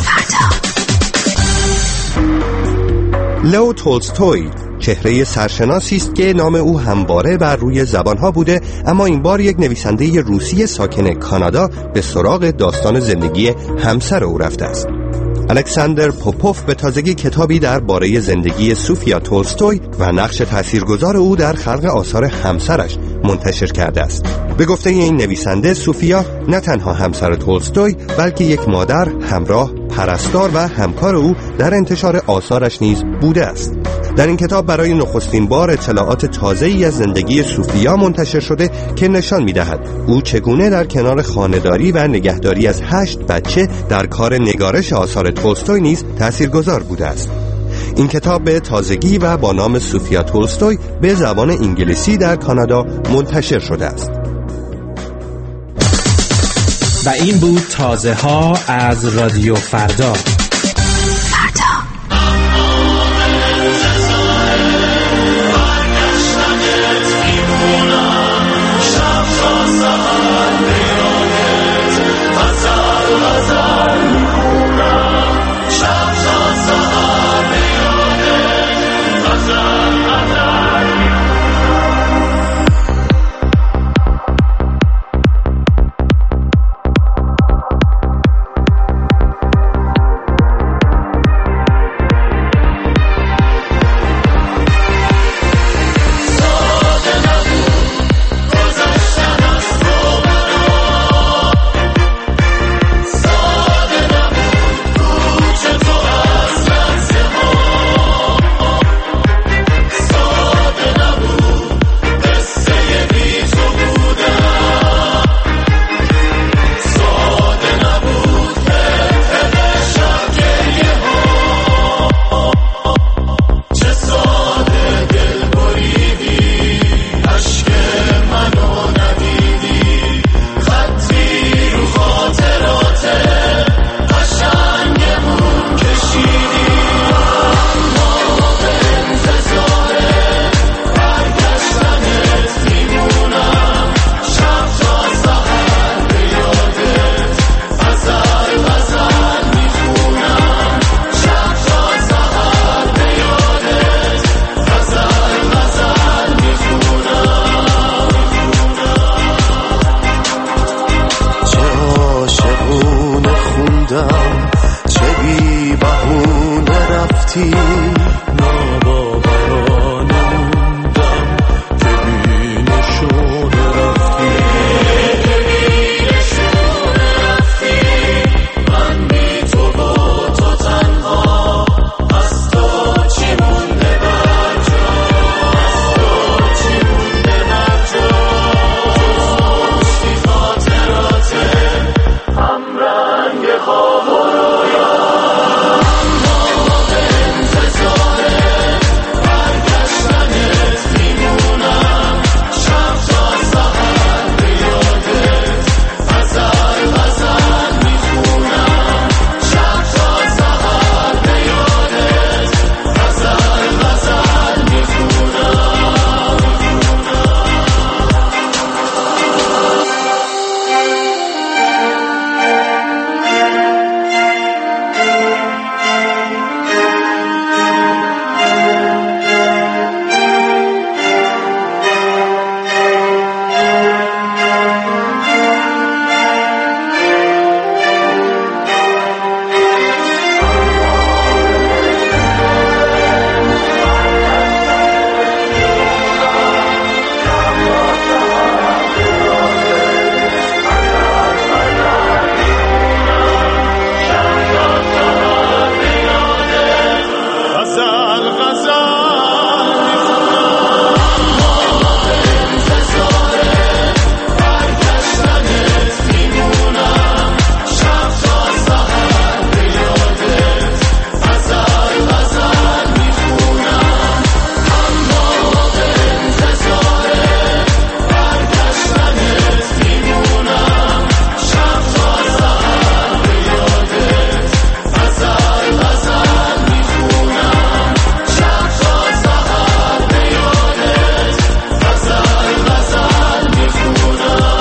لئو تولستوی چهره سرشناسی است که نام او همواره بر روی زبانها بوده، اما این بار یک نویسنده روسی ساکن کانادا به سراغ داستان زندگی همسر او رفته است. الکساندر پوپوف به تازگی کتابی درباره زندگی سوفیا تولستوی و نقش تاثیرگذار او در خلق آثار همسرش منتشر کرده است. به گفته این نویسنده، سوفیا نه تنها همسر تولستوی بلکه یک مادر، همراه، پرستار و همکار او در انتشار آثارش نیز بوده است. در این کتاب برای نخستین بار اطلاعات تازه‌ای از زندگی سوفیا منتشر شده که نشان می‌دهد او چگونه در کنار خانه‌داری و نگهداری از 8 بچه در کار نگارش آثار تولستوی نیز تاثیرگذار بوده است. این کتاب به تازگی و با نام سوفیا تولستوی به زبان انگلیسی در کانادا منتشر شده است. و این بود تازه ها از رادیو فردا. موندم، چه بی بهونه رفتی، ناباورانه موندم که بی نشونه رفتی. من بی تو و تو تنها، از تو چی مونده بر جا، از تو چی مونده بر جا، جز مشتی خاطراته هم رنگ خواب و رویا. اما به انتظاره برگشتنت میمونم، شب تا سحر به یادت غزل غزل میخونم، شب تا سحر به یادت غزل غزل میخونم. غزل غزل میخونم. اما به انتظاره برگشتنت میمونم، شب تا سحر به یادت غزل غزل میخونم. اما به انتظاره برگشتنت میمونم، شب تا سحر به یادت غزل غزل میخونم، شب تا سحر به یادت غزل غزل میخونم.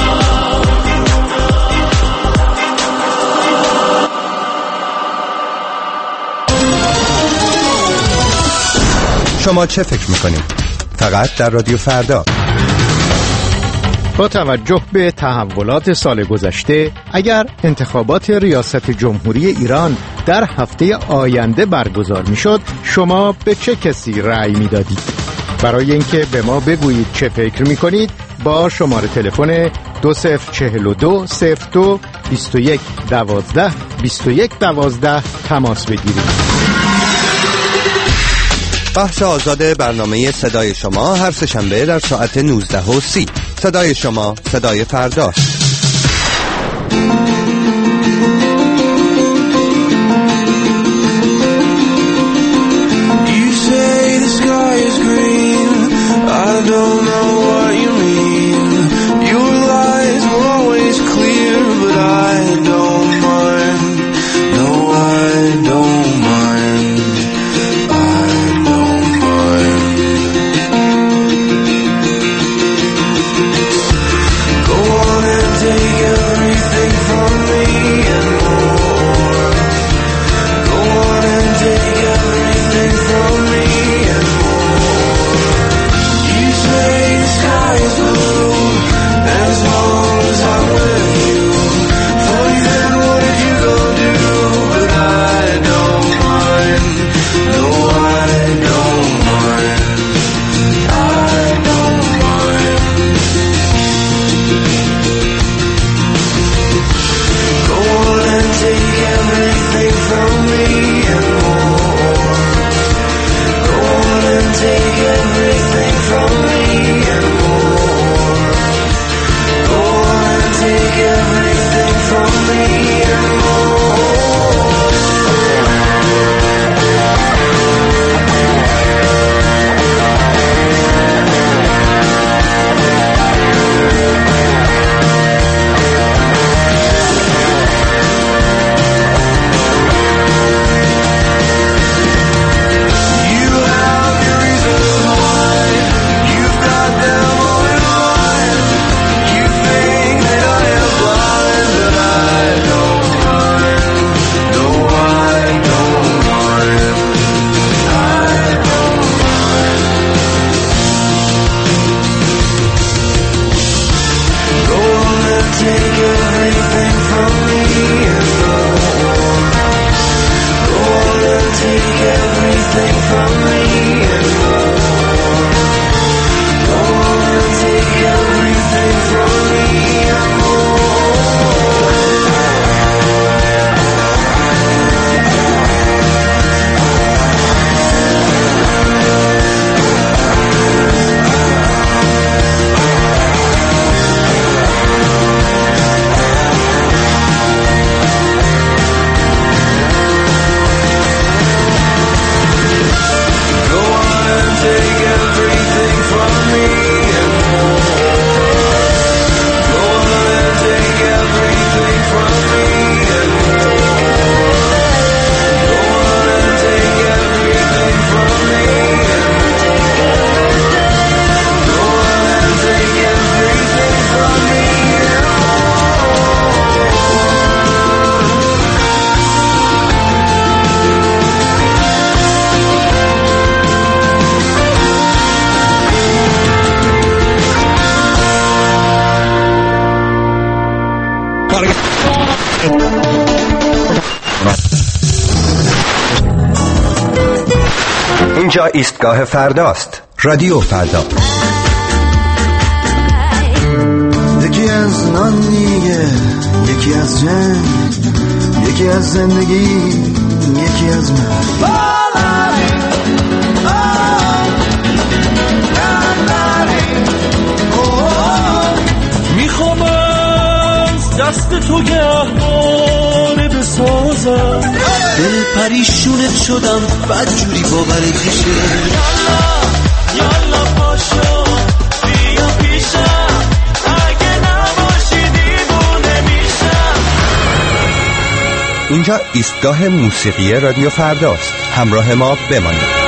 شما چه فکر میکنید؟ فقط در رادیو فردا. با توجه به تحولات سال گذشته، اگر انتخابات ریاست جمهوری ایران در هفته آینده برگزار میشد، شما به چه کسی رأی میدادید؟ برای اینکه به ما بگویید چه فکر میکنید، با شماره تلفن 2042 02 21 12 21 12 تماس بگیرید. بحث آزاد برنامه صدای شما هر سه‌شنبه در ساعت 19:30. صدای شما، صدای فردا. You say the sky is green, I don't know what you mean. Your lies were always clear, but I don't mind. No, I don't mind. I don't mind. Go on and take everything from اینجا ایستگاه فرداست. رادیو فردا. یکی از نان دیگه، یکی از جنگ، یکی از زندگی، یکی از من. میخوام از دست تو گهواره بسازم، دل پریشونت شدم بدجوری باورت میشه. یالا پاشو بیا پیشم، اگه نباشی دیوونه میشم. اینجا ایستگاه موسیقی رادیو فرداست. همراه ما بمانید.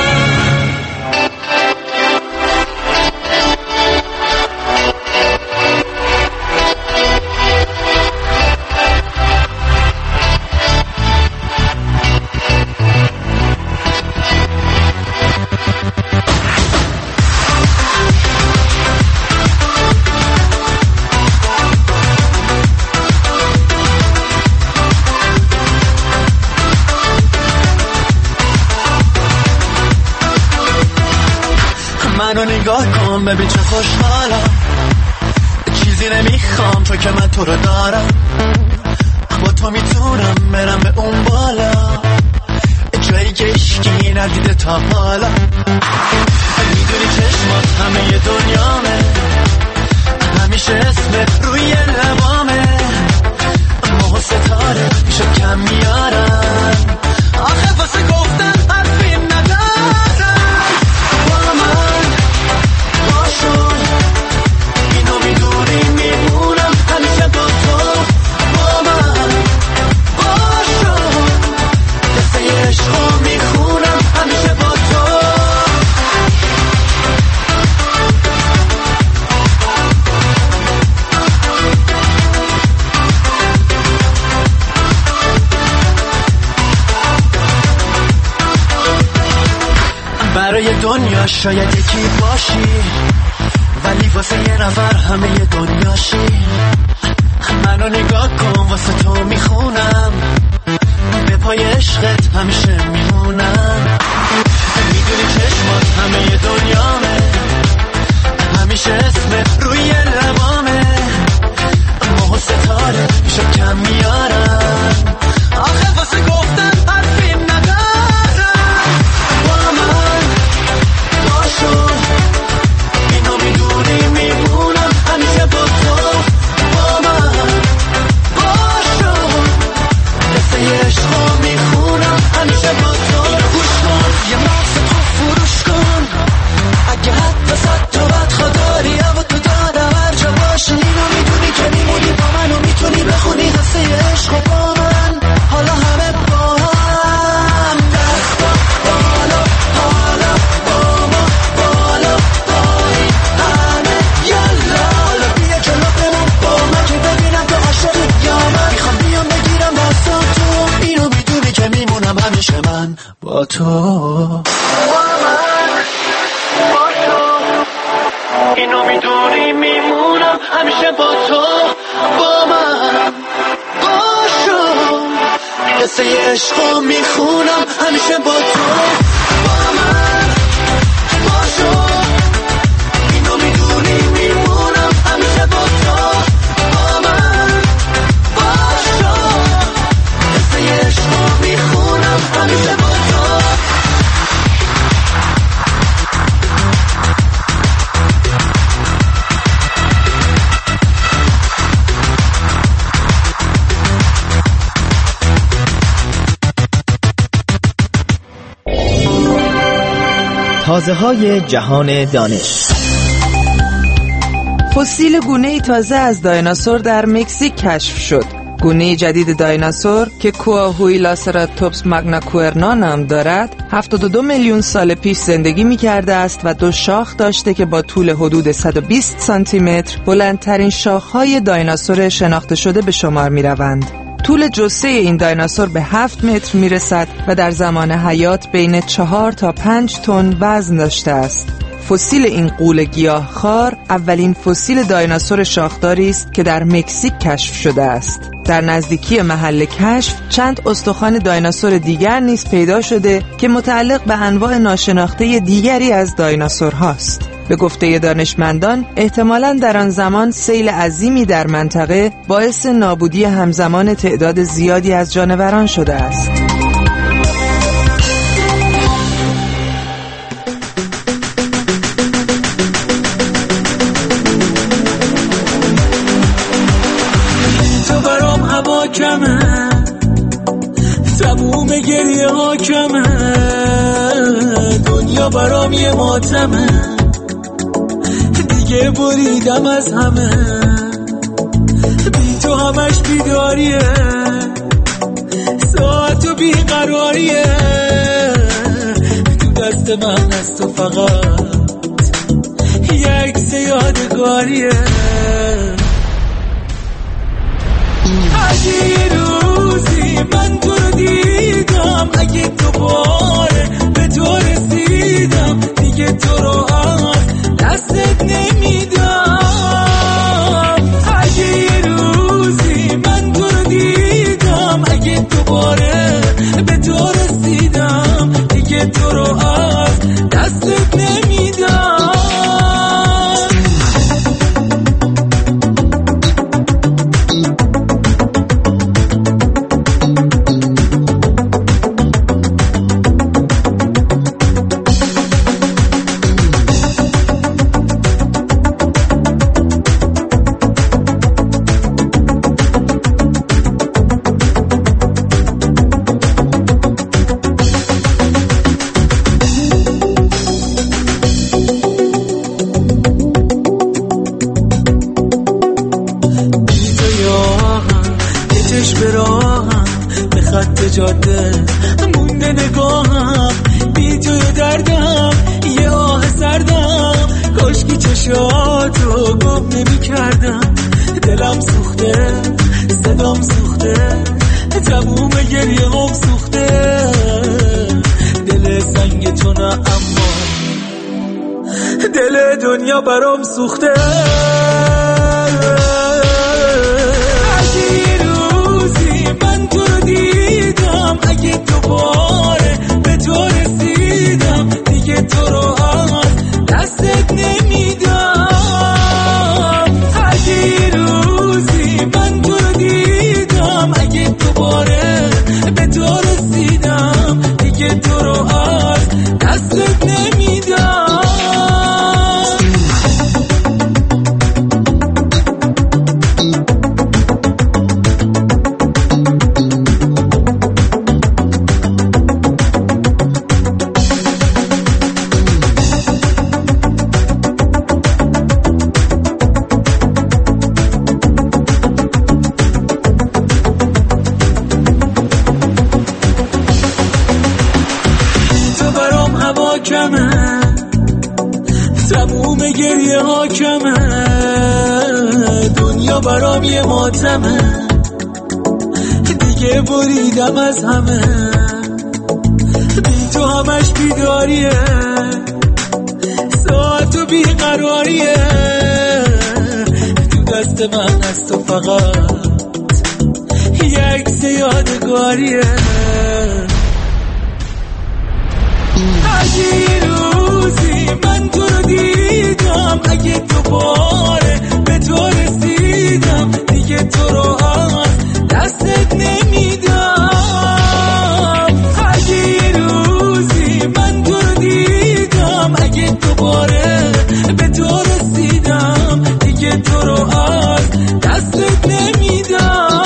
منو نگاه کن ببین چه خوشحالم، چیزی نمیخوام تو که من تو رو دارم. با تو میتونم برم به اون بالا، جایی که اشکی ندیده تا حالا. میدونی چشمات همه دنیامه، همیشه اسمت روی لبامه. ماه و ستاره میشه کم میارن، آخه واسه گفتن حرفی ندارم. با من باشو، اینو میدونی میمونم همیشه با تو. با من باشو، قصه عشقو میخونم همیشه با تو. برای دنیا شاید یکی باشی، ولی واسه یه نفر همه ی دنیاشی. منو نگاه کن واسه تو میخونم، به پای عشقت همیشه میمونم. میدونی چشمات همه ی دنیامه، همیشه اسمت روی لبامه. ماه و ستاره میشه کم میارن، آخه واسه گفتن حرفی ندارم. با من باشو، اینو میدونی میمونم همیشه با تو. با من باشو، قصه عشقو میخونم همیشه با تو. اینو گوش کن، یه مغز تو فروش کن، اگه حتی صد تا بدخوا داری و تو دادم هر جا باشی. اینو میدونی که میمونی با من و میتونی بخونی قصه عشقو با من. حالا همه با هم دستا بالا، حالا با ما بالا پایی همه. یالا حالا بیا جلو بمون با من، که ببینم تو عاشقی یا من. میخوام بیام بگیرم دستاتو، اینو میدونی که میمونم همیشه من با تو. با من باشو، اینو میدونی میمونم همیشه با تو. با من باشو، قصه عشقو میخونم همیشه با تو. با من باشو، اینو میدونی میمونم همیشه با تو. با من باشو، قصه عشقو میخونم همیشه با تو. تازه‌های جهان دانش. فسیل گونه‌ای تازه از دایناسور در مکزیک کشف شد. گونه جدید دایناسور که کوآهویلاسراتوپس ماگناکوئرنا نام دارد 72 میلیون سال پیش زندگی می‌کرده است و دو شاخ داشته که با طول حدود 120 سانتی متر بلندترین شاخ‌های دایناسور شناخته شده به شمار می‌روند. طول جثه این دایناسور به 7 متر میرسد و در زمان حیات بین 4 تا 5 تن وزن داشته است. فسیل این غول گیاهخوار اولین فسیل دایناسور شاخداری است که در مکزیک کشف شده است. در نزدیکی محل کشف چند استخوان دایناسور دیگر نیز پیدا شده که متعلق به انواع ناشناخته دیگری از دایناسورهاست. به گفته دانشمندان احتمالاً در آن زمان سیل عظیمی در منطقه باعث نابودی همزمان تعداد زیادی از جانوران شده است. تو برام هوا کمه، تموم گریه ها کمه، دنیا برام یه ماتمه، دیگه بریدم از همه، بی تو همش بیداریه، ساعت و بیقراریه، تو دست من از تو فقط یک عکس یادگاریه. اگه یه روزی من تو رو دیدم، اگه دوباره به تو رسیدم، دیگه تو رو از دستت نمیدم. اگه یه روزی من تو رو دیدم، اگه دوباره به تو رسیدم، دیگه تو رو از دستت نمیدم. جاده مونده نگاهم، بی توی دردم یه آه سردم، کاشکی چشاتو گم نمی کردم. دلم سوخته، صدام سوخته، تموم گریه هم سوخته، دل سنگ تو نه اما دل دنیا برام سوخته. اگه دوباره به تو رسیدم، دیگه تو رو از دستت نمیدم. اگه یه روزی من تو رو دیدم، اگه دوباره به تو رسیدم، دیگه تو رو از دستت نمیدم. تموم گریه ها کمه، دنیا برام یه ماتمه، دیگه بریدم از همه، بی تو همش بیداریه، ساعت و بیقراریه، تو دست من از تو فقط یه عکس یادگاریه. اگه یه روزی من تو رو دیدم، اگه دوباره به تو رسیدم، دیگه تو رو از دستت نمیدم. اگه یه روزی من تو رو دیدم، اگه دوباره به تو رسیدم، دیگه تو رو از دستت نمیدم.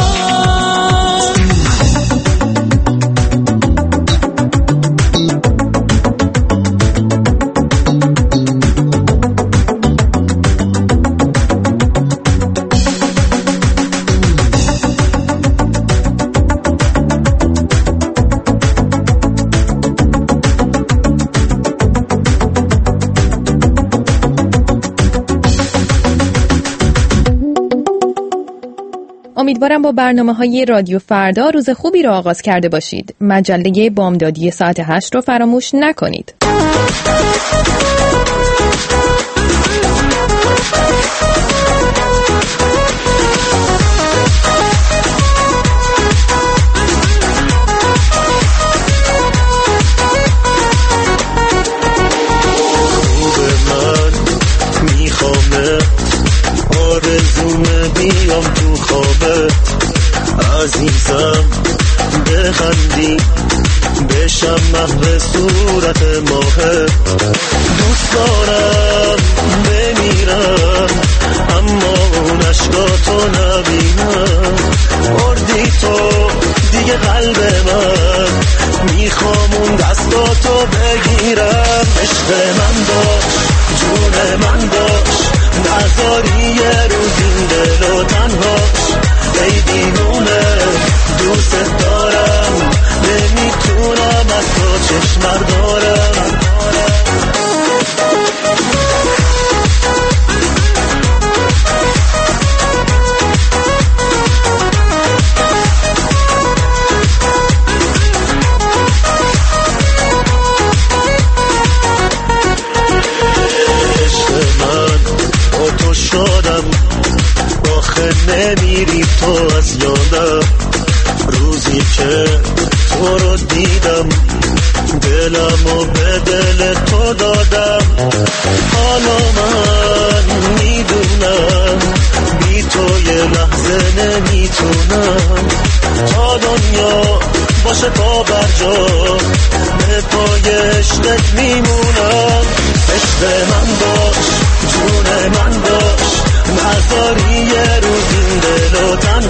امیدوارم با برنامه‌های رادیو فردا روز خوبی را آغاز کرده باشید. مجله بامدادی ساعت 8 رو فراموش نکنید. بخندیم بشم محو صورت ماه. دوست دارم بمیرم اما اون عشقاتو نبینم. بردی تو دیگه قلب من، میخوام اون دستاتو بگیرم. عشق من باش، جون من باش، نذاری یه روز این دلو تنهاش. ای دیوونه دوست دارم، نمیتونم از تو چشم بردارم. نمیری تو از یادم، روزی که تو رو دیدم دلمو به دل تو دادم. حالا من میدونم بی تو یه لحظه نمیتونم. تا دنیا باشه پا بر جا به پای عشقت میمونم. عشق من باش، جون من باش، نذاری یه روز این دلو تنهاش.